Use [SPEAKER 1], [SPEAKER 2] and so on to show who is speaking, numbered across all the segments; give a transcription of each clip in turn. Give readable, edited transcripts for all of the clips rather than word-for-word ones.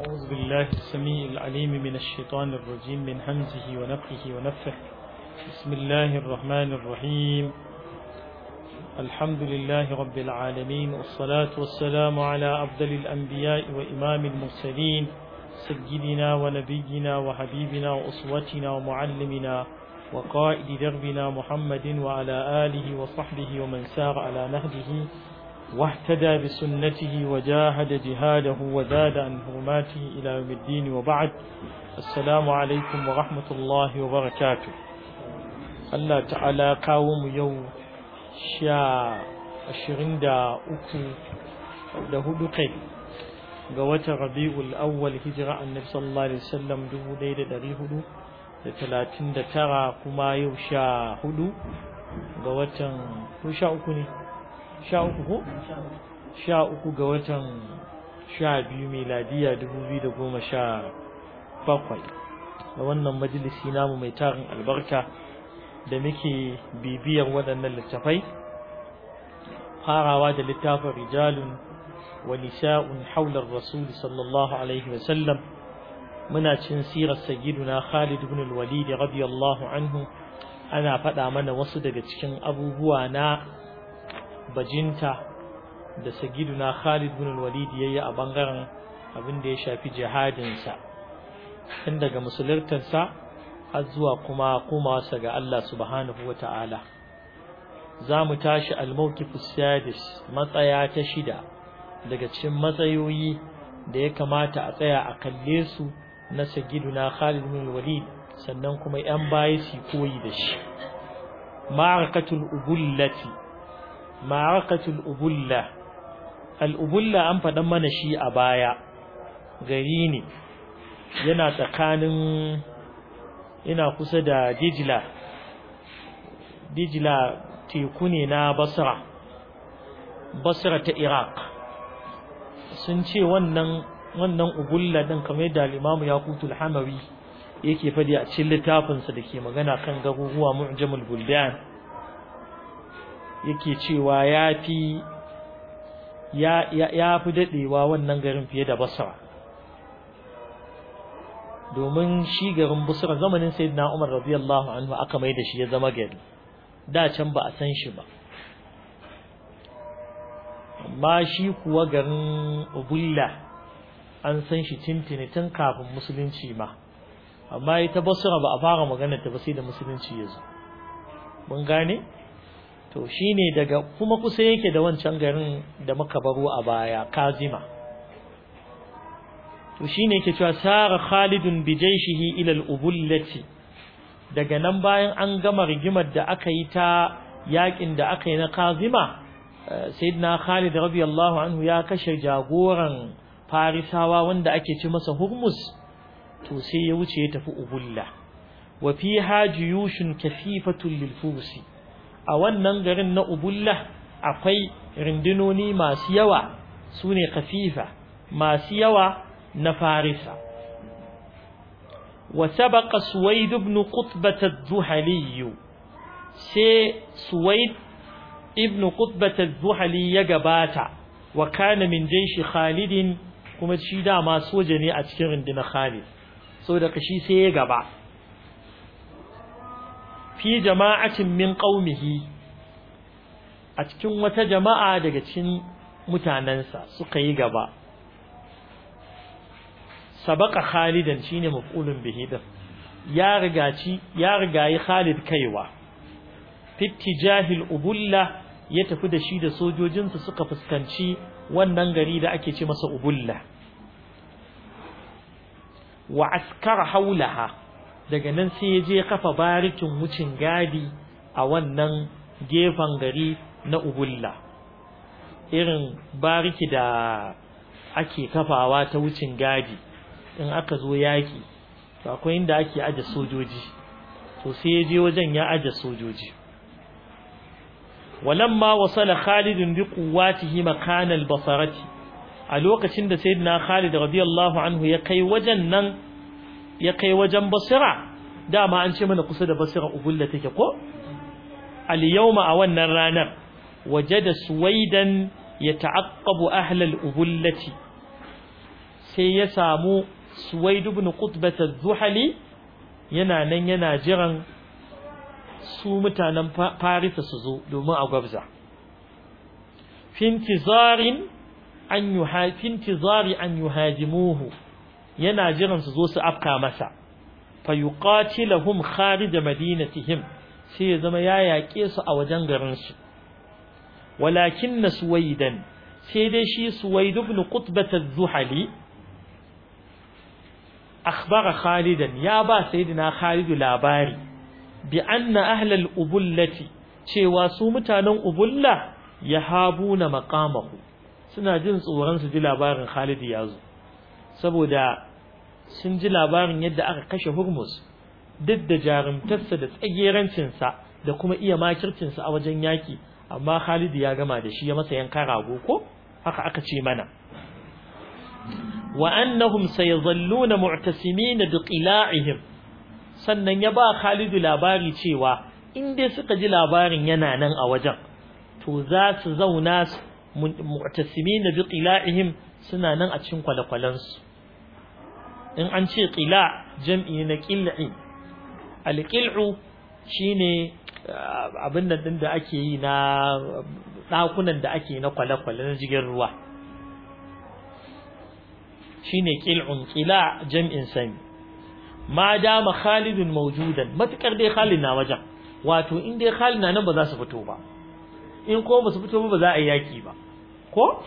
[SPEAKER 1] أعوذ بالله السميع العليم من الشيطان الرجيم من همزه ونفخه ونفخه. بسم الله الرحمن الرحيم. الحمد لله رب العالمين، والصلاة والسلام على أفضل الأنبياء وإمام المرسلين سيدنا ونبينا وحبيبنا وأسوتنا ومعلمنا وقائد دربنا محمد وعلى آله وصحبه ومن سار على نهجه واهتدى بسنته وجاهد جهاده وزاد عن حرماته إلى يوم الدين، وبعد. السلام عليكم ورحمة الله وبركاته. الله تعالى قاوم يوم شاء 23 ga watan Rabiul Awwal hijira annabi sallallahu alaihi wasallam 1439 kuma yau 14 ga watan 13 ne 13 ga watan 12 miladiya 2017 da wannan majalisi namu mai tarin albarka da muke bibiyar waɗannan littafai, farawa da littafin rijalun wa nisa'un haular rasul sallallahu alaihi wasallam. Muna cin sirar sayyiduna Khalid ibn al-Walid radiyallahu anhu, ana faɗa mana wasu daga cikin abubuwa na bajinta da sayyiduna Khalid ibn al-Walid yayi a bangaren abin da ya shafi jihadinsa, tun daga musuluntarsa har zuwa kuma komawarsa ga Allah subhanahu wata'ala. Za mu tashi al-mawqifus sadis, matsaya ta 6 daga cikin matsayoyi da ya kamata a tsaya a kalle su na sayyiduna Khalid ibn al-Walid, sannan kuma yan bayi su koyi da shi. Ma'arakatul ubulla, al-ubulla an faɗan mana shi a baya, gari ne yana tsakanin, yana kusa da Dijla teku ne na Basra ta Iraq. Sun ce wannan ubulla din kamar da al-Imam Yaqutul Hamawi yake fadi a cikin littafinsa da ke magana kan garuruwa Mu'jamul Buldan, yake cewa ya fi dadewa wannan garin fiye da Basra, domin shi garin Basra zamanin Sayyidina Umar radiyallahu anhu aka mai da shi ya zama gari, da can ba a san shi ba. Amma shi kuwa garin Ubulla an san shi tintini tun kafin musulunci ma, amma ita Basra ba a fara magana ta ba sai da musulunci ya zo. Mun gane? To shine daga kuma kusa yake da wancan garin da muka baro a baya, Kazima. To shine yake cewa sara Khalidun bi jayshihi ila al-Ubullati. Daga nan bayan an gama rigimar da aka yi ta yakin da aka yi na Kazima, Sayyidina Khalid radiyallahu anhu ya kashe jagoran Farisawa wanda ake ci masa Hurmuz, to sai ya wuce ya tafi Ubulla. Wa fiha juyushun kafifatun lil Fursi. A wannan garin na Ubulla akwai rindinoni masu yawa, sune kafifa, masu yawa na Farisa. Wa sabaqa Suwaid ibn Qutbah az-Zuhali, sai Suwaid ibn Qutbah az-Zuhali ya gabata, wa kana min jayshi Khalid, kuma shi dama soja ne a cikin rundunar Khalid, saboda kashi sai ya gaba. Fi jama'atin min qaumihi, a cikin wata jama'a daga cikin mutanansa suka yi gaba. Sabaqa Khalidan shine maf'ulun bihi da ya rigayi Khalid kaiwa. Fi tijahil Ubulla, ya tafi da shi da sojojinsa suka fuskanci wannan gari da ake ce masa Ubulla. Wa askara haulaha, daga nan sai ya je kafa barikin wucin gadi a wannan gefen gari na Ubulla, irin bariki da ake kafawa ta wucin gadi in aka zo yaki, to akwai inda ake aje sojoji, to sai ya je wajen ya aje sojoji. Walamma wasala Khalid bi quwwatihi makan al-Basrati, a lokacin da sayyidina Khalid radiyallahu anhu ya kai wajen Basra, dama an ce mana kusa da Basra Ubulla take ko? Al-yawma a wannan ranar wajada Suwaidan yata'aqqabu ahla al-Ubullati, sai ya samu Suwaid ibn Qutbah az-Zuhali yana nan yana jiran su mutanen Farisa su zo domin a gwabza fintizari an yuhajimuhu yana jiran su zo su afka masa fayuqatilahum kharij madinatihim sai ya zama ya yaƙe su a wajen garin su walakinna Suwaidan sai dai shi Suwaid ibn Qutbah az-Zuhali akhbara Khalidan ya ba sayyidina Khalid labari bi anna ahla al-ubullati cewa su mutanen ubulla yahabuna maqamahu suna jin tsoron su ji labarin Khalid ya zo saboda sun ji labarin yadda aka kashe Hurmuz duk da jarumtarsa da tsagerancinsa da kuma iya makircinsa a wajen yaki amma Khalid ya gama da shi ya masa yanka rago ko haka aka ce mana wa annahum sayadhalluna mu'tasimin biqila'ihim sannan ya ba Khalid labari cewa in dai suka ji labarin yana nan a wajen to za su zauna mu'tasimin biqila'ihim suna nan a cikin kwalakwalansu in an ce qila jam'i na qil'i al-qil'u shine abin nan din da ake yi na dakunan da ake na kwalakwala na jigin ruwa shine qil'un qila jam'in sami ma dama Khalidun mawjudan matakar dai Khalid na wajen wato in dai Khalid na nan ba za su fito ba in ko ba su fito ba za a yi yaki ba ko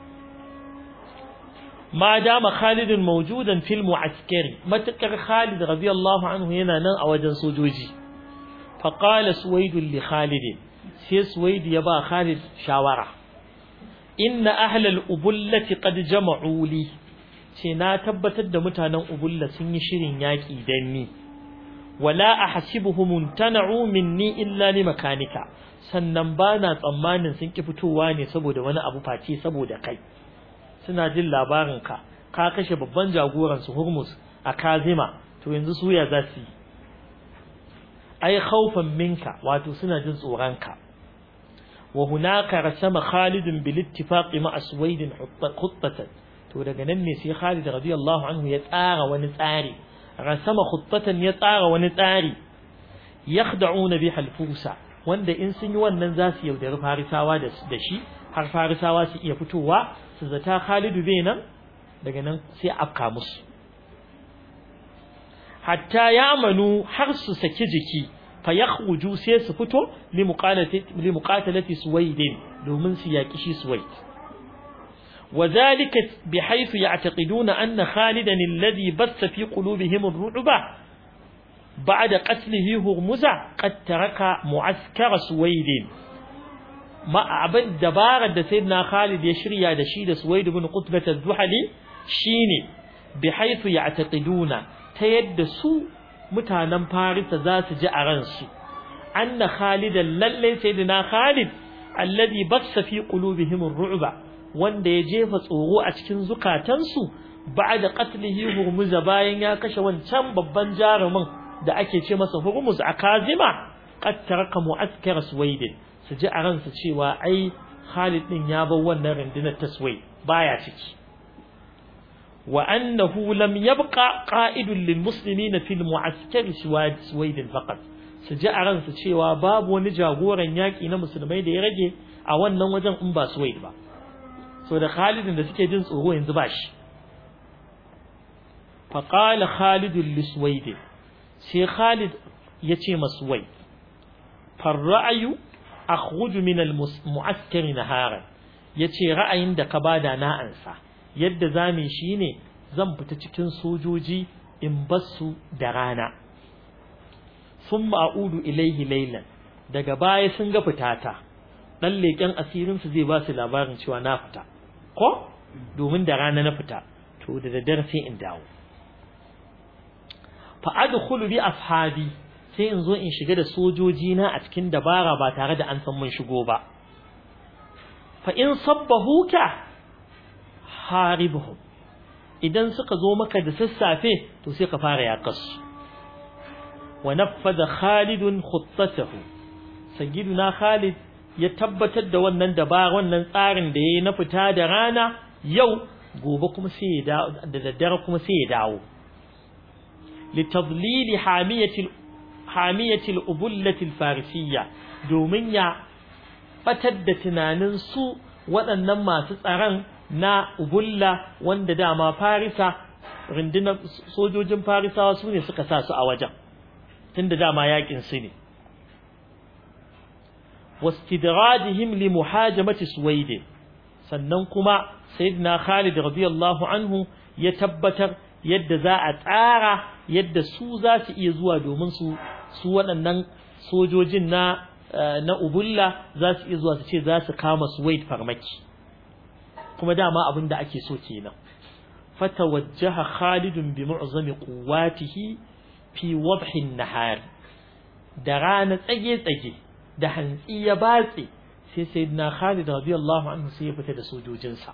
[SPEAKER 1] ما دام خالد موجودا في المعسكر متكر خالد رضي الله عنه هنا نن أوجن سوجوجي فقال سويد لخالد سي سويد يبا خالد شاورة إن أهل الأبلة قد جمعوا لي سينا تبتد متانا أبلة سنشرين ياكي دني ولا أحسبهم امتنعوا مني إلا لمكانك sannan bana tsammanin sun ki fitowa ne saboda wani abu face saboda kai suna jin labarin ka kashe babban jagoran su Hurmuz a Kazima to yanzu su ya zasu ai khaufan minka wato suna jin tsoron ka wa hunaka rasama Khalid bil ittifaq ma Suwaid khuttatan to daga nan ne sai Khalid radiyallahu anhu ya tsara wani tsari rasama khuttatan ya tsara wani tsari yakhda'una biha al-fusa wanda in sun yi wannan za su yaudari Farisawa da shi har Farisawa su iya fitowa su zata Khalidu bai nan daga nan sai afka musu hatta ya'manu har su saki jiki fa yakhruju sai su fito li muqatalati Suwaid domin su yaki shi Suwaid وذلك بحيث يعتقدون أن خالدا الذي بث في قلوبهم الرعب بعد قتله هرمز قد ترك معسكر سويد ما abin dabarar da sayyidina Khalid ya shirya da shi da Suwaid ibn Qutbah az-Zuhali shine bihaythu ya'taqiduna ta yadda su mutanen Farisa za su ji a ransu anna Khalidan lalle sayyidina Khalid alladhi bassa fi qulubihim ar-ru'ba wanda ya jefa tsoro a cikin zukatansu ba'da qatlihi Hurmuz bayan ya kashe wancan babban jarumin da ake ce masa Hurmuz a Kazima qad taraka mu'askar Suwaid su ji a ransu cewa ai Khalid din ya bar wannan rundunar ta Suwaid baya ciki wa annahu lam yabqa qa'idun lil muslimin fi al mu'askar Suwaid faqat su ji a ransu cewa babu wani jagoran yaki na musulmai da ya rage a wannan wajen in ba Suwaid ba so da Khalid da suke jin tsoro yanzu ba shi fa qala Khalid li Suwaid sai Khalid yace ma Suwaid farra'yu akhruju min al-mu'askar naharan yace ra'ayin da ka bada na ansa yadda zamu shine zan fita cikin sojoji in basu da rana thumma a'udu ilayhi laylan daga baya sun ga fitata dan leken asirin su zai ba su labarin cewa na fita ko domin da rana na fita to da daddare sai in dawo fa adkhulu bi ashabi sai in zo in shiga da sojoji na a cikin dabara ba tare da an san mun shigo ba fa in sabbahuka haribuhum idan suka zo maka da sassafe to sai ka fara yakas wa naffadha Khalid khuttatahu sayyiduna Khalid ya tabbatar da wannan dabara wannan tsarin da yayi na fita da rana yau gobe kuma sai ya dawo da daddare kuma sai ya dawo litadlil hamiyati al-ubullati al-farisiyya domin ya batar da tunanin su waɗannan masu tsaron na ubulla wanda dama farisa rundunar sojojin farisawa su ne suka sa su a wajen tunda dama yakin su ne wastidradihim li muhajamati suwaid sannan kuma sayyidina Khalid radiyallahu anhu ya tabbatar yadda za a tsara yadda su za su iya zuwa domin su waɗannan sojojin na ubulla za su iya zuwa su ce za su kama suwaid farmaki kuma dama abin da ake so kenan fatawajjaha Khalid bi mu'zami quwwatihi fi wadhi an-nahar da rana tsage da hantsi ya batse sai sayyidina Khalid radiyallahu anhu sai ya fita da sojojinsa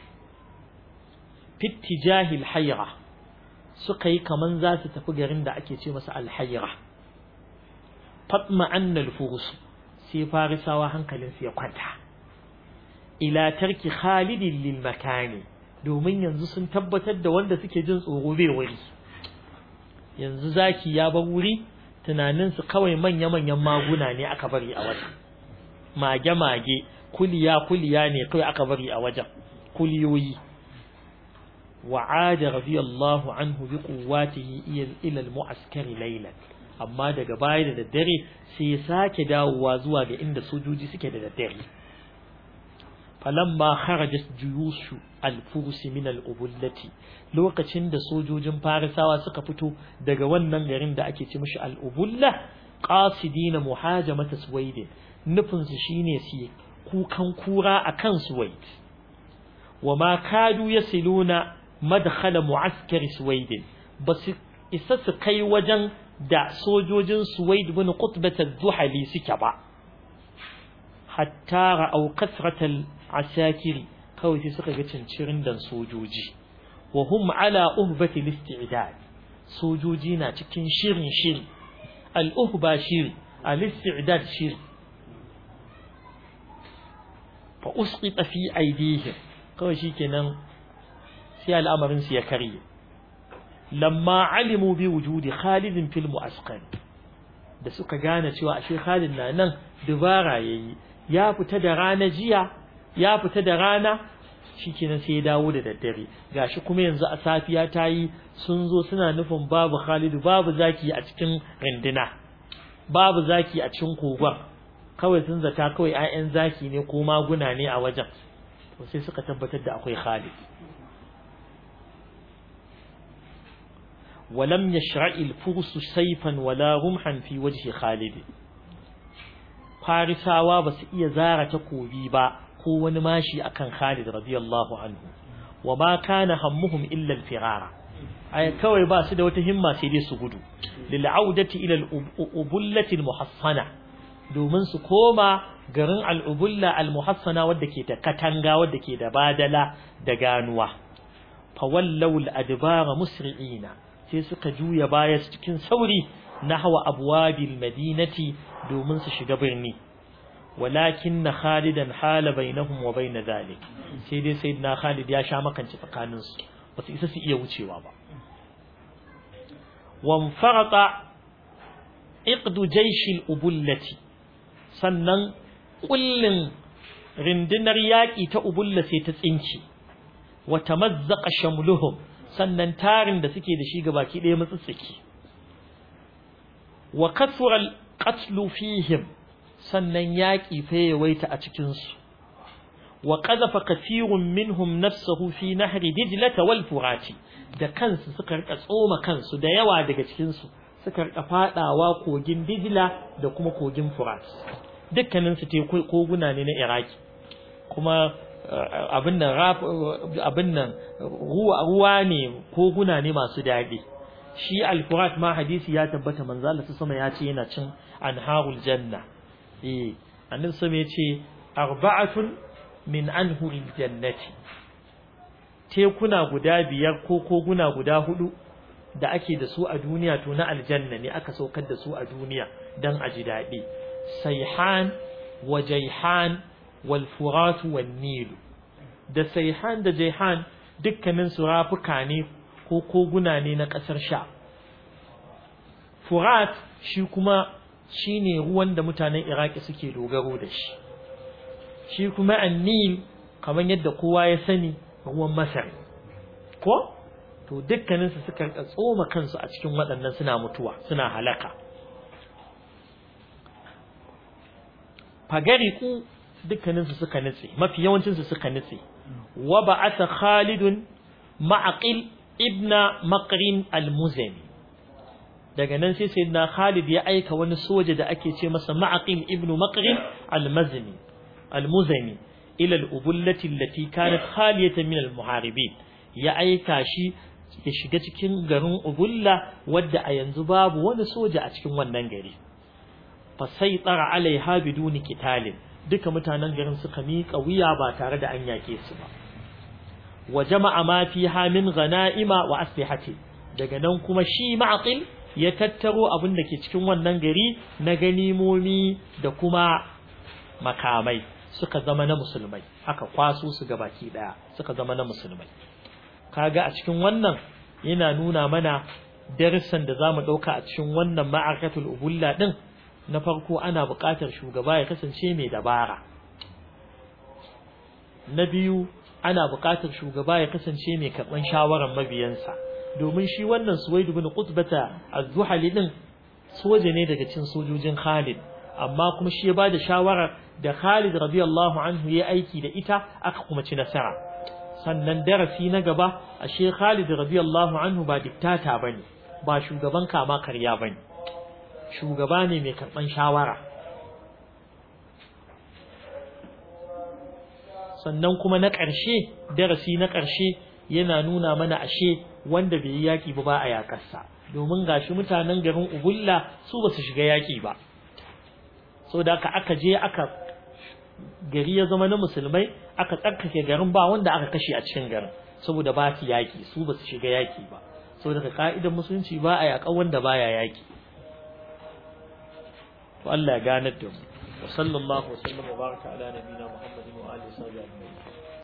[SPEAKER 1] fittijahi al-hayra suka yi kaman za su tafi garin da ake ce masa al-hayra fatma anna al-furus sai farisawa hankalin su ya kwanta ila tarki Khalid lil makani domin yanzu sun tabbatar da wanda suke jin tsoro bai wuri yanzu zaki ya bar wuri tunanin su kawai manya-manyan maguna ne aka bari a wajen mage kuliya ne kawai aka bari a wajen kuliyoyi wa'ada radiyallahu anhu bi quwwatihi ila al-mu'askari laylan amma daga baya da daddare sai ya sake dawowa zuwa ga inda sojoji suke da daddare falamma kharajat juyushu al-furs min al-ubullati lokacin da sojojin farisawa suka fito daga wannan garin da ake ce mishi al-ubulla qasidina muhajamata suwaid nufin su shine su kukan kura akan suwaid wama kadu yasiluna madkhala mu'askar suwaid bas isa su kai wajen da sojojin suwaid bin qutbah az-zuhali suke ba hatta ra'aw kasratal asakiri kawai sai suka ga cincirin dan sojoji wa hum ala uhbati al-isti'dad sojoji na cikin shirin al-uhba shiri al-isti'dad shiri fa usqita fi aydihim kawai shikenan sai al'amarin su ya kariye lamma alimu bi wujudi Khalid fil mu'asqal da suka gane cewa ashe Khalid na nan dubara yayi ya fita da rana jiya ya fita da rana shikenan sai ya dawo da daddare gashi kuma yanzu a safiya tayi sun zo suna nufin babu Khalid babu zaki a cikin rindina babu zaki a cikin kogon kawai sun zata kawai ayyan zaki ne ko maguna ne a wajen to sai suka tabbatar da akwai Khalid ولم يشرع الفرس سيفا ولا رمحا في وجه خالد فارساوا بس iya zara takobi ba ko wani mashi akan Khalid radiyallahu anhu wama kana hammuhum illa al-firara ay kawai ba su da wata himma sai dai su gudu lil audati ila al-ubullati al-muhassana domin su koma garin al-ubulla al-muhassana wadda ke da katanga wadda ke da badala da ganuwa fawallaw al-adbara musri'ina sai suka juya baya cikin sauri nahwa abwabil madinati domin su shiga birni walakin Khalidan hala bainahum wa bain dhalik sai dai sayyidina Khalid ya sha makanci tsakanin su ba su isa su iya wucewa ba wan farqa iqdu jaysh al-ubullati sannan kullin rindinar yaki ta ubulla sai ta tsinci wa tamazzaqa shamluhum sannan tarin da suke da shi gabaki ɗaya mutsitsiki wa kasura al-qatlu fihim sannan yaki fa yawaita a cikin su wa qadhafa kathirun minhum nafsuhu fi nahri dijla wal furati da kansu suka rika tsoma kansu da yawa daga cikin su suka rika fadawa kogin dijla da kuma kogin furat dukkanin su te koguna ne na Iraki kuma abin nan ruwa ne koguna ne masu daɗi shi al-furat ma hadisi ya tabbata manzo Allah sama ya ce yana cin anharul janna annabi sama ya ce arba'atun min anhuril jannati tekuna guda biyar ko koguna guda hudu da ake da su a duniya to na aljanna ne aka saukar da su a duniya dan a ji daɗi sayhan wa jayhan wal furat wan nil da sayhan da jayhan dukkanin su rafuka ne ko koguna ne na ƙasar Sha. Furat shi kuma shine ruwan da mutanen Iraki suke dogaro da shi. Shi kuma An-Nil kamar yadda kowa ya sani ruwan Masar. Ko to dukkanin su suka tsoma kansu a cikin waɗannan suna mutuwa, suna halaka. Fagariku dukkanin su suka nitse, mafi yawancin su suka nitse. Wa ba'atha Khalid Ma'aqil ibn Maqrin al-Muzani. Daga nan sai sayyidina Khalid ya aika wani soja da ake ce masa Ma'aqil ibn Maqrin al-Muzani ila al-ubullati allati kanat khaliyatan min al-muharibin. Ya aika shi ya shiga cikin garin Ubulla wadda a yanzu babu wani soja a cikin wannan gari. Fa saytara alaiha biduni qitalin. Duka mutanen garin suka miƙa wuya ba tare da an yake su ba. Wa jama'a ma fiha min ghanaima wa aslihati. Daga nan kuma shi Ma'aqil ya tattaro abin da ke cikin wannan gari na ganimomi da kuma makamai, suka zama na musulmai. Haka kwaso su gabaki daya suka zama na musulmai. Kaga a cikin wannan yana nuna mana darussan da zamu dauka a cikin wannan ma'arakatul ubulla din. Na farko ana buƙatar shugaba ya kasance mai dabara. Na biyu ana buƙatar shugaba ya kasance mai karɓan shawaran mabiyansa, domin shi wannan Suwaid ibn Qutbata az-Zuhali din soja ne daga cikin sojojin Khalid, amma kuma shi ya bada shawara da Khalid radiyallahu anhu ya aiki da ita aka kuma ci nasara. Sannan darasi na gaba, ashe Khalid radiyallahu anhu ba diktata bane, ba shugaban kama karya bane, shugaba ne mai karban shawara. Sannan kuma na ƙarshe, darasi na ƙarshe yana nuna mana ashe wanda bai yi yaki ba a yakarsa, domin gashi mutanen garin Ubulla su ba su shiga yaki ba. Saboda aka je aka gari ya zama na musulmai, aka tsarkake garin, ba wanda aka kashe a cikin garin saboda ba su yaki, su ba su shiga yaki ba. Saboda ka'idar musulunci ba a yaƙa wanda baya yaki. To Allah ya ganar da mu. Wa sallallahu wa sallam wa baraka ala nabiyina Muhammadin wa alihi wa sahbihi.